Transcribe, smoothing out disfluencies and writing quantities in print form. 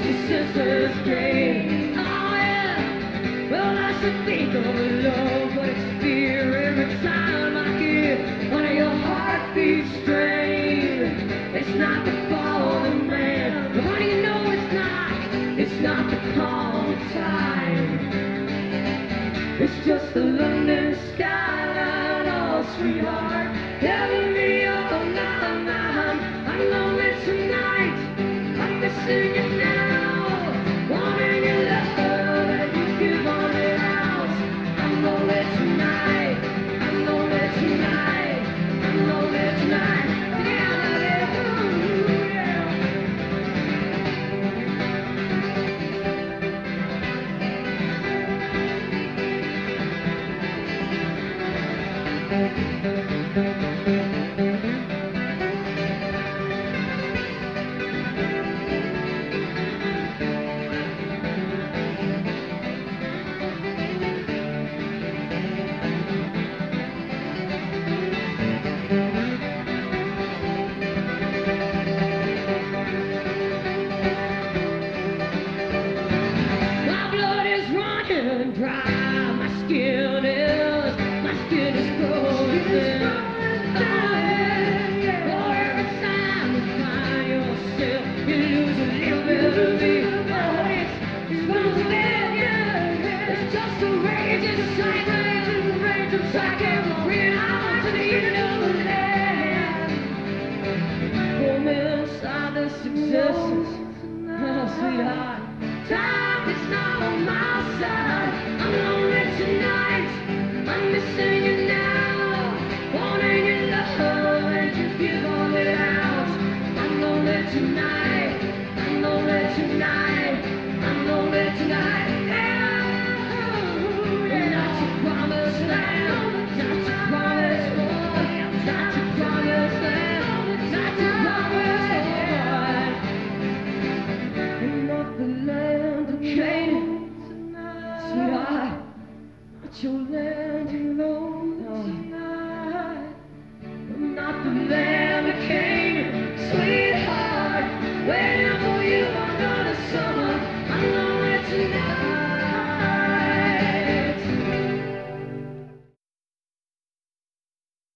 senseless pain. Oh yeah, well I should think of love, but it's fear every time I hear one of your heartbeats strain. It's not the fall of man, but honey, you know it's not. It's not the calm time. It's just the London skyline, oh sweetheart, telling me all night. I'm lonely tonight, I'm missing you now, wanting your love and you give on it out. I'm lonely tonight, I'm lonely tonight, I'm lonely tonight. My blood is running dry, my skin is frozen. Oh, yeah. For every time you find yourself, you lose a little bit of me. Oh, it's constant, yeah. It's just a raging cycle, bringing on to the end of the land. Home inside the successes, oh sweetheart, time is not on my side. I'm lonely tonight, I'm missing you now, wanting your love and you give all it out. I'm lonely tonight, I'm lonely tonight.